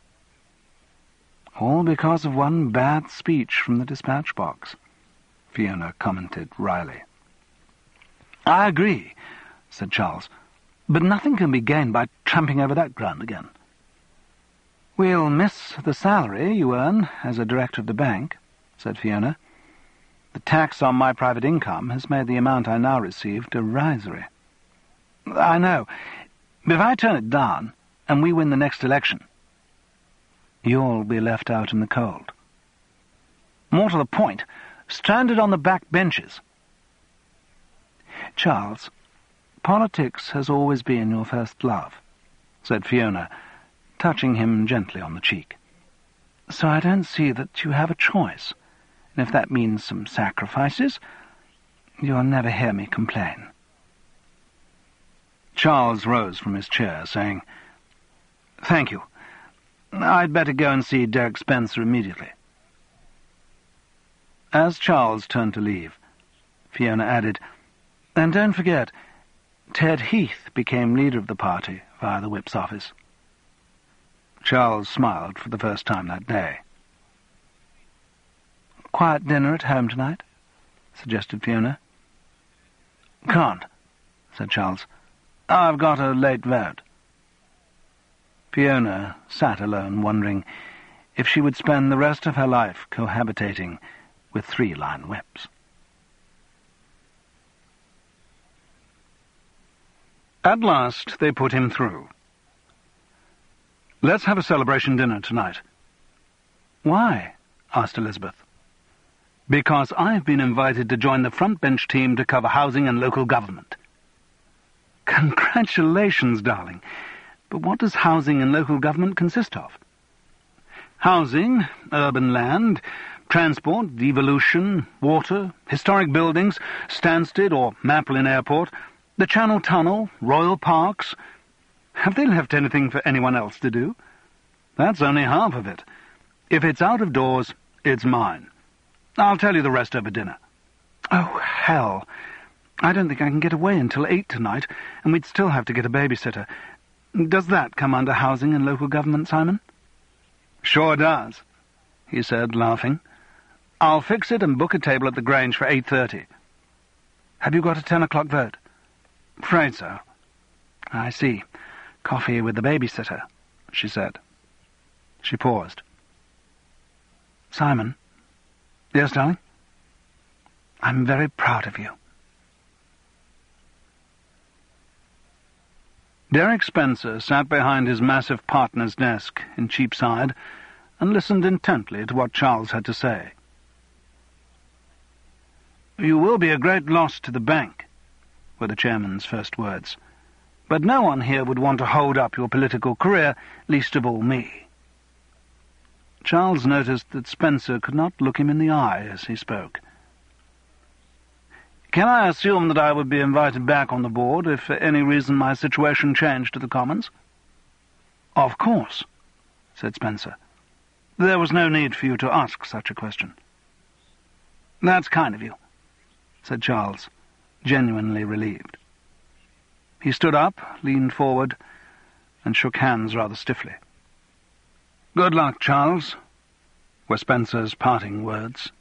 "All because of one bad speech from the dispatch box," Fiona commented wryly. "I agree," said Charles, "but nothing can be gained by tramping over that ground again." "We'll miss the salary you earn as a director of the bank," said Fiona. "The tax on my private income has made the amount I now receive derisory." "I know. But if I turn it down, and we win the next election, you'll be left out in the cold. More to the point, stranded on the back benches." "Charles, politics has always been your first love," said Fiona, touching him gently on the cheek. "So I don't see that you have a choice, and if that means some sacrifices, you'll never hear me complain." Charles rose from his chair, saying, "Thank you. I'd better go and see Derek Spencer immediately." As Charles turned to leave, Fiona added, "And don't forget, Ted Heath became leader of the party via the whip's office." Charles smiled for the first time that day. "Quiet dinner at home tonight?" suggested Fiona. "Can't," said Charles. "I've got a late vote." Fiona sat alone, wondering if she would spend the rest of her life cohabitating with 3-line whips. At last they put him through. "Let's have a celebration dinner tonight." "Why?" asked Elizabeth. "Because I've been invited to join the front bench team to cover housing and local government." "Congratulations, darling. But what does housing and local government consist of?" "Housing, urban land, transport, devolution, water, historic buildings, Stansted or Maplin Airport, the Channel Tunnel, Royal Parks. Have they left anything for anyone else to do? That's only half of it. If it's out of doors, it's mine. I'll tell you the rest over dinner." "Oh, hell. I don't think I can get away until 8 tonight, and we'd still have to get a babysitter. Does that come under housing and local government, Simon?" "Sure does," he said, laughing. "I'll fix it and book a table at the Grange for 8:30. "Have you got a 10 o'clock vote?" "Afraid so." "I see. Coffee with the babysitter," she said. She paused. "Simon." "Yes, darling?" "I'm very proud of you." Derek Spencer sat behind his massive partner's desk in Cheapside and listened intently to what Charles had to say. "You will be a great loss to the bank," were the chairman's first words. "But no one here would want to hold up your political career, least of all me." Charles noticed that Spencer could not look him in the eye as he spoke. "Can I assume that I would be invited back on the board if for any reason my situation changed to the Commons?" "Of course," said Spencer. "There was no need for you to ask such a question." "That's kind of you," said Charles, genuinely relieved. He stood up, leaned forward, and shook hands rather stiffly. "Good luck, Charles," were Spencer's parting words.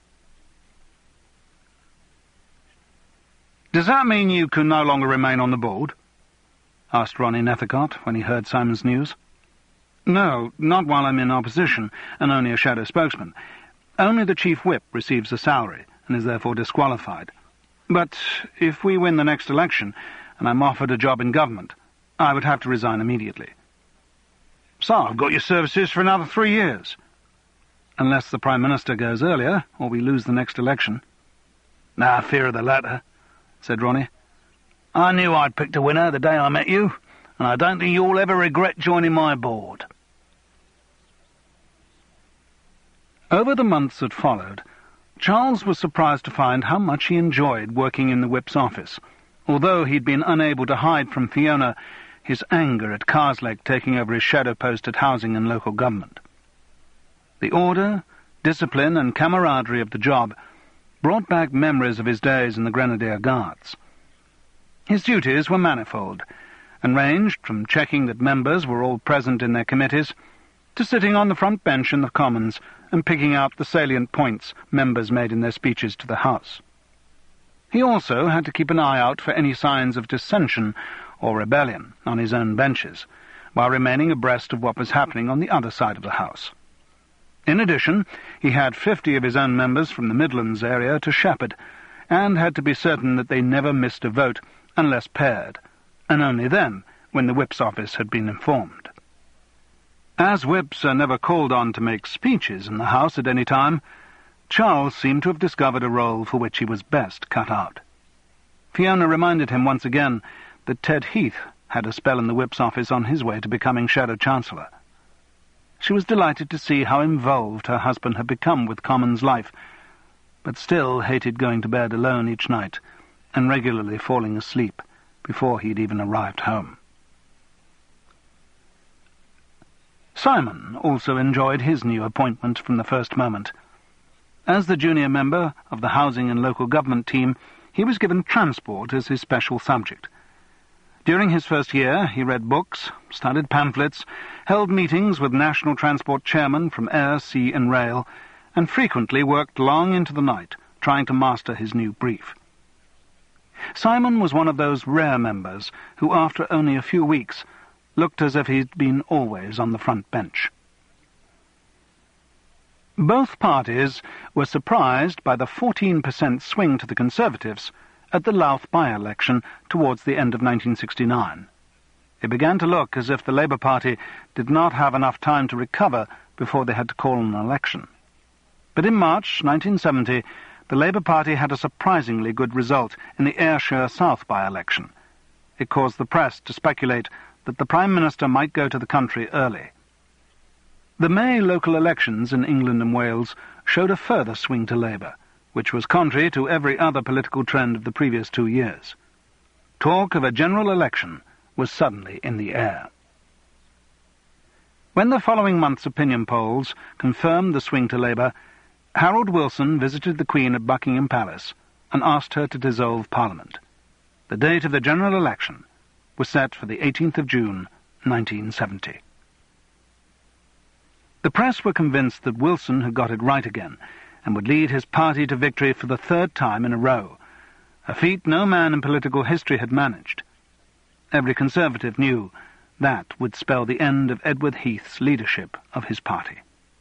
"Does that mean you can no longer remain on the board?" asked Ronnie Nethercott when he heard Simon's news. "No, not while I'm in opposition, and only a shadow spokesman. Only the chief whip receives a salary, and is therefore disqualified. But if we win the next election, and I'm offered a job in government, I would have to resign immediately." "So I've got your services for another 3 years." "Unless the Prime Minister goes earlier, or we lose the next election." "I fear the latter," said Ronnie. "I knew I'd picked a winner the day I met you, and I don't think you'll ever regret joining my board." Over the months that followed, Charles was surprised to find how much he enjoyed working in the whip's office, although he'd been unable to hide from Fiona his anger at Karslake taking over his shadow post at Housing and Local Government. The order, discipline and camaraderie of the job brought back memories of his days in the Grenadier Guards. His duties were manifold, and ranged from checking that members were all present in their committees to sitting on the front bench in the Commons and picking out the salient points members made in their speeches to the House. He also had to keep an eye out for any signs of dissension or rebellion on his own benches, while remaining abreast of what was happening on the other side of the House. In addition, he had 50 of his own members from the Midlands area to shepherd, and had to be certain that they never missed a vote unless paired, and only then when the whip's office had been informed. As whips are never called on to make speeches in the House at any time, Charles seemed to have discovered a role for which he was best cut out. Fiona reminded him once again that Ted Heath had a spell in the whip's office on his way to becoming Shadow Chancellor. She was delighted to see how involved her husband had become with Commons life, but still hated going to bed alone each night and regularly falling asleep before he'd even arrived home. Simon also enjoyed his new appointment from the first moment. As the junior member of the Housing and Local Government team, he was given transport as his special subject. During his first year, he read books, studied pamphlets, held meetings with national transport chairmen from air, sea and rail, and frequently worked long into the night, trying to master his new brief. Simon was one of those rare members who, after only a few weeks, looked as if he'd been always on the front bench. Both parties were surprised by the 14% swing to the Conservatives at the Louth by-election towards the end of 1969. It began to look as if the Labour Party did not have enough time to recover before they had to call an election. But in March 1970, the Labour Party had a surprisingly good result in the Ayrshire South by-election. It caused the press to speculate that the Prime Minister might go to the country early. The May local elections in England and Wales showed a further swing to Labour, which was contrary to every other political trend of the previous 2 years. Talk of a general election was suddenly in the air. When the following month's opinion polls confirmed the swing to Labour, Harold Wilson visited the Queen at Buckingham Palace and asked her to dissolve Parliament. The date of the general election was set for the 18th of June, 1970. The press were convinced that Wilson had got it right again, and would lead his party to victory for the 3rd time in a row, a feat no man in political history had managed. Every Conservative knew that would spell the end of Edward Heath's leadership of his party.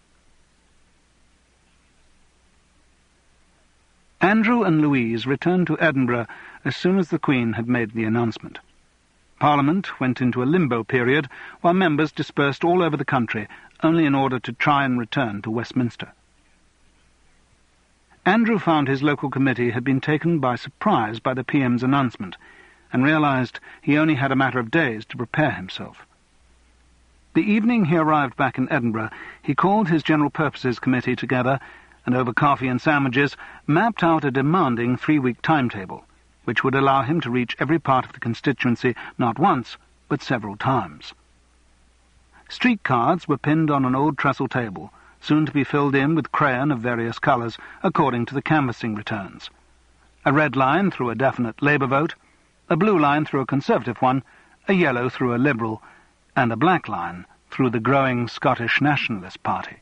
Andrew and Louise returned to Edinburgh as soon as the Queen had made the announcement. Parliament went into a limbo period while members dispersed all over the country only in order to try and return to Westminster. Andrew found his local committee had been taken by surprise by the PM's announcement, and realised he only had a matter of days to prepare himself. The evening he arrived back in Edinburgh, he called his General Purposes Committee together, and over coffee and sandwiches mapped out a demanding 3-week timetable, which would allow him to reach every part of the constituency not once, but several times. Street cards were pinned on an old trestle table, soon to be filled in with crayon of various colours, according to the canvassing returns. A red line through a definite Labour vote, a blue line through a Conservative one, a yellow through a Liberal, and a black line through the growing Scottish Nationalist Party.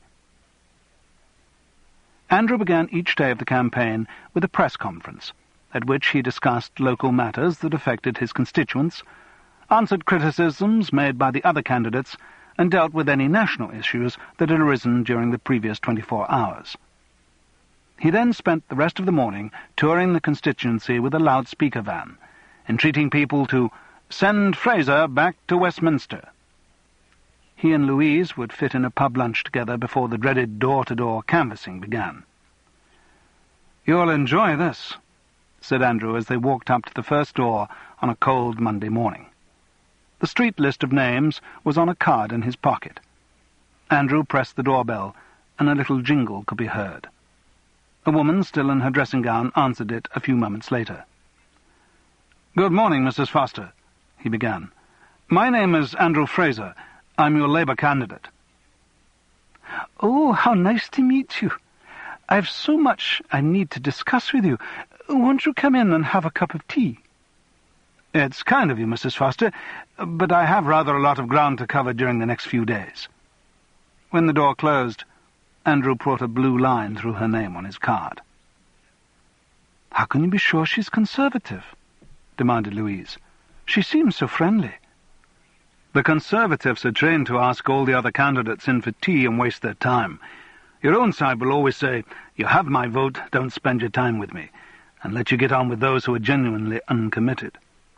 Andrew began each day of the campaign with a press conference, at which he discussed local matters that affected his constituents, answered criticisms made by the other candidates, and dealt with any national issues that had arisen during the previous 24 hours. He then spent the rest of the morning touring the constituency with a loudspeaker van, entreating people to send Fraser back to Westminster. He and Louise would fit in a pub lunch together before the dreaded door-to-door canvassing began. "You'll enjoy this," said Andrew as they walked up to the first door on a cold Monday morning. The street list of names was on a card in his pocket. Andrew pressed the doorbell, and a little jingle could be heard. A woman, still in her dressing gown, answered it a few moments later. "Good morning, Mrs. Foster," he began. "My name is Andrew Fraser. I'm your Labour candidate." "Oh, how nice to meet you. I've so much I need to discuss with you. Won't you come in and have a cup of tea?" "It's kind of you, Mrs. Foster, but I have rather a lot of ground to cover during the next few days." When the door closed, Andrew brought a blue line through her name on his card. "How can you be sure she's Conservative?" demanded Louise. "She seems so friendly." "The Conservatives are trained to ask all the other candidates in for tea and waste their time. Your own side will always say, 'You have my vote, don't spend your time with me,' and let you get on with those who are genuinely uncommitted."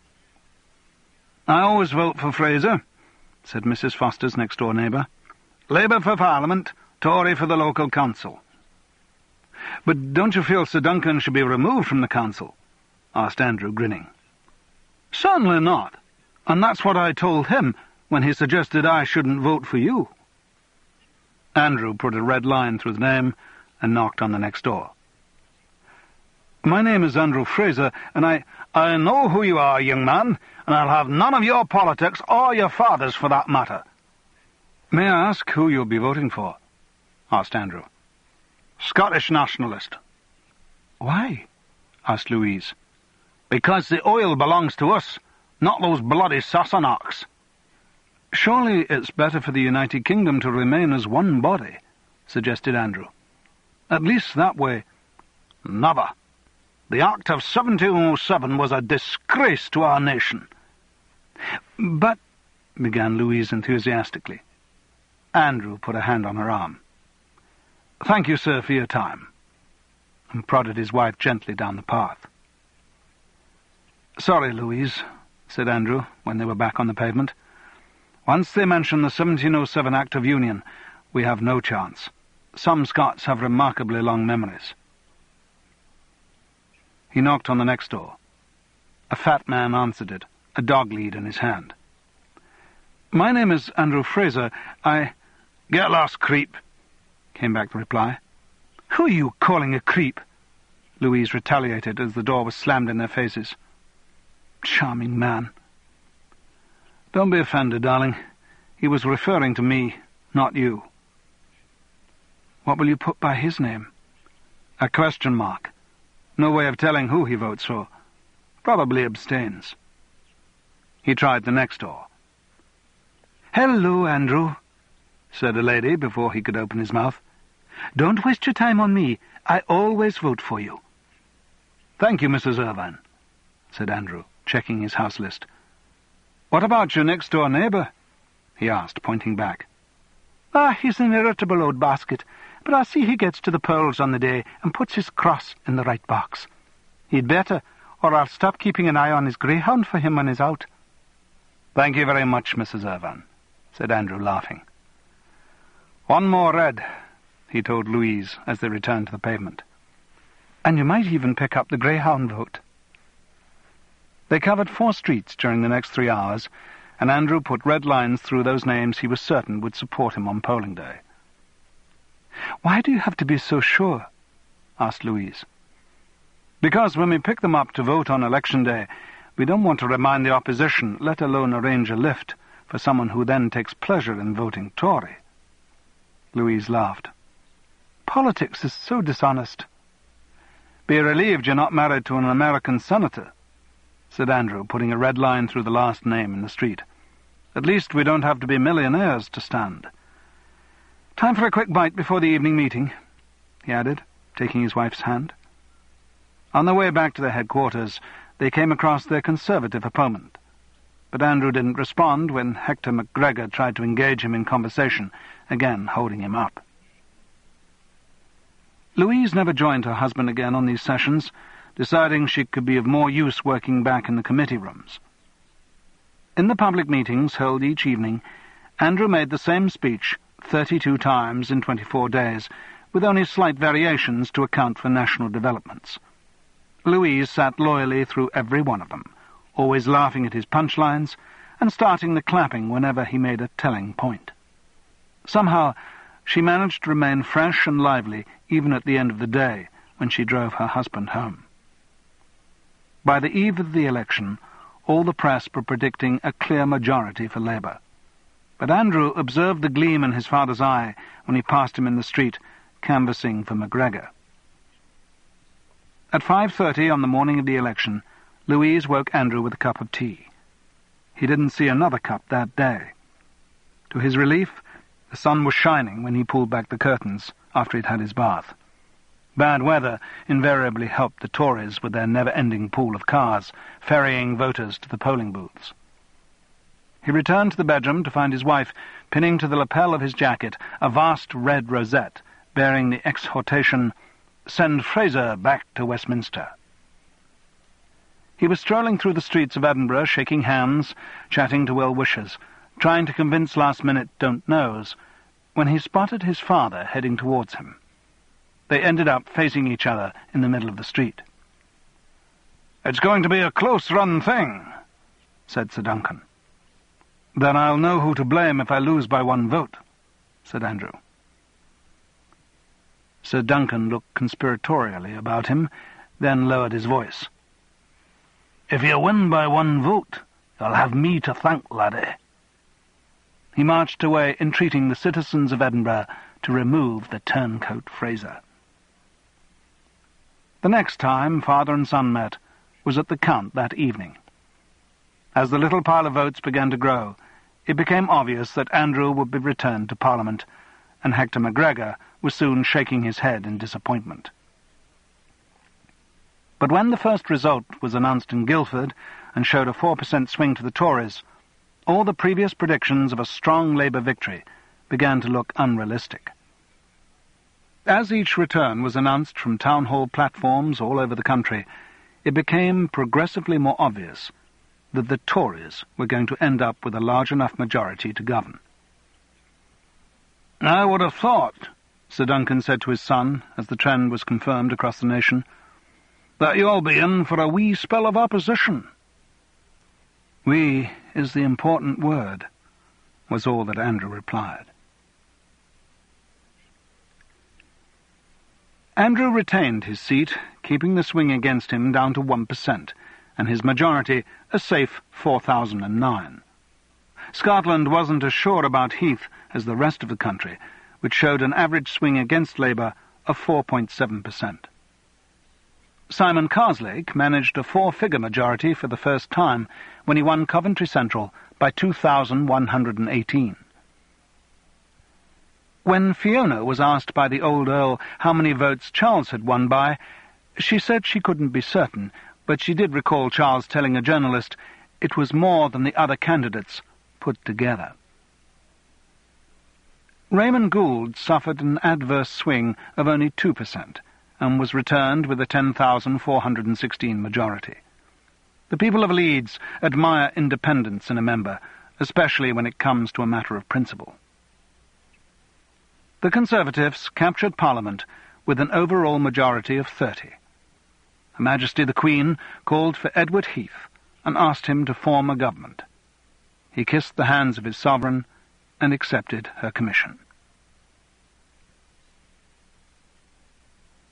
"I always vote for Fraser," said Mrs. Foster's next-door neighbour. "Labour for Parliament, Tory for the local council." "But don't you feel Sir Duncan should be removed from the council?" asked Andrew, grinning. "Certainly not, and that's what I told him when he suggested I shouldn't vote for you." Andrew put a red line through the name and knocked on the next door. "My name is Andrew Fraser, and I know who you are, young man, and I'll have none of your politics, or your father's for that matter." "May I ask who you'll be voting for?" asked Andrew. "Scottish Nationalist." "Why?" asked Louise. "Because the oil belongs to us, not those bloody Sassenachs." "Surely it's better for the United Kingdom to remain as one body," suggested Andrew. "At least that way—" "Never. The Act of 1707 was a disgrace to our nation." "But—" began Louise enthusiastically. Andrew put a hand on her arm. "Thank you, sir, for your time," and prodded his wife gently down the path. "Sorry, Louise," said Andrew, when they were back on the pavement. "Once they mention the 1707 Act of Union, we have no chance. Some Scots have remarkably long memories." He knocked on the next door. A fat man answered it, a dog lead in his hand. "My name is Andrew Fraser. Get lost, creep," came back the reply. "Who are you calling a creep?" Louise retaliated as the door was slammed in their faces. "Charming man." "Don't be offended, darling. He was referring to me, not you." "What will you put by his name?" "A question mark. No way of telling who he votes for. Probably abstains." He tried the next door. "Hello, Andrew," said a lady before he could open his mouth. "Don't waste your time on me. I always vote for you." "Thank you, Mrs. Irvine," said Andrew, checking his house list. "What about your next-door neighbour?" he asked, pointing back. He's an irritable old basket, but I see he gets to the polls on the day and puts his cross in the right box. He'd better, or I'll stop keeping an eye on his greyhound for him when he's out." "Thank you very much, Mrs. Irvine," said Andrew, laughing. "One more red," he told Louise as they returned to the pavement. And you might even pick up the Greyhound vote. They covered 4 streets during the next 3 hours, and Andrew put red lines through those names he was certain would support him on polling day. "Why do you have to be so sure?" asked Louise. "Because when we pick them up to vote on election day, we don't want to remind the opposition, let alone arrange a lift, for someone who then takes pleasure in voting Tory." Louise laughed. "Politics is so dishonest." "Be relieved you're not married to an American senator," said Andrew, putting a red line through the last name in the street. "At least we don't have to be millionaires to stand. Time for a quick bite before the evening meeting," he added, taking his wife's hand. On their way back to their headquarters, they came across their Conservative opponent, but Andrew didn't respond when Hector McGregor tried to engage him in conversation, again holding him up. Louise never joined her husband again on these sessions, deciding she could be of more use working back in the committee rooms. In the public meetings held each evening, Andrew made the same speech 32 times in 24 days, with only slight variations to account for national developments. Louise sat loyally through every one of them, always laughing at his punchlines and starting the clapping whenever he made a telling point. Somehow, she managed to remain fresh and lively even at the end of the day when she drove her husband home. By the eve of the election, all the press were predicting a clear majority for Labour. But Andrew observed the gleam in his father's eye when he passed him in the street, canvassing for McGregor. At 5:30 on the morning of the election, Louise woke Andrew with a cup of tea. He didn't see another cup that day. To his relief, the sun was shining when he pulled back the curtains after he'd had his bath. Bad weather invariably helped the Tories with their never-ending pool of cars, ferrying voters to the polling booths. He returned to the bedroom to find his wife pinning to the lapel of his jacket a vast red rosette bearing the exhortation, "Send Fraser back to Westminster." He was strolling through the streets of Edinburgh, shaking hands, chatting to well-wishers, trying to convince last-minute don't-knows, when he spotted his father heading towards him. They ended up facing each other in the middle of the street. "It's going to be a close-run thing," said Sir Duncan. "Then I'll know who to blame if I lose by 1 vote, said Andrew. Sir Duncan looked conspiratorially about him, then lowered his voice. "If you win by 1 vote, you'll have me to thank, laddie." He marched away, entreating the citizens of Edinburgh to remove the turncoat Fraser. The next time father and son met was at the count that evening. As the little pile of votes began to grow, it became obvious that Andrew would be returned to Parliament, and Hector McGregor was soon shaking his head in disappointment. But when the first result was announced in Guildford and showed a 4% swing to the Tories, all the previous predictions of a strong Labour victory began to look unrealistic. As each return was announced from town hall platforms all over the country, it became progressively more obvious that the Tories were going to end up with a large enough majority to govern. "I would have thought," Sir Duncan said to his son, as the trend was confirmed across the nation, "that you'll be in for a wee spell of opposition." "We" is the important word, was all that Andrew replied. Andrew retained his seat, keeping the swing against him down to 1%, and his majority a safe 4,009. Scotland wasn't as sure about Heath as the rest of the country, which showed an average swing against Labour of 4.7%. Simon Carslake managed a 4-figure majority for the first time when he won Coventry Central by 2,118. When Fiona was asked by the old Earl how many votes Charles had won by, she said she couldn't be certain, but she did recall Charles telling a journalist it was more than the other candidates put together. Raymond Gould suffered an adverse swing of only 2% and was returned with a 10,416 majority. The people of Leeds admire independence in a member, especially when it comes to a matter of principle. The Conservatives captured Parliament with an overall majority of 30, Her Majesty the Queen called for Edward Heath and asked him to form a government. He kissed the hands of his sovereign and accepted her commission.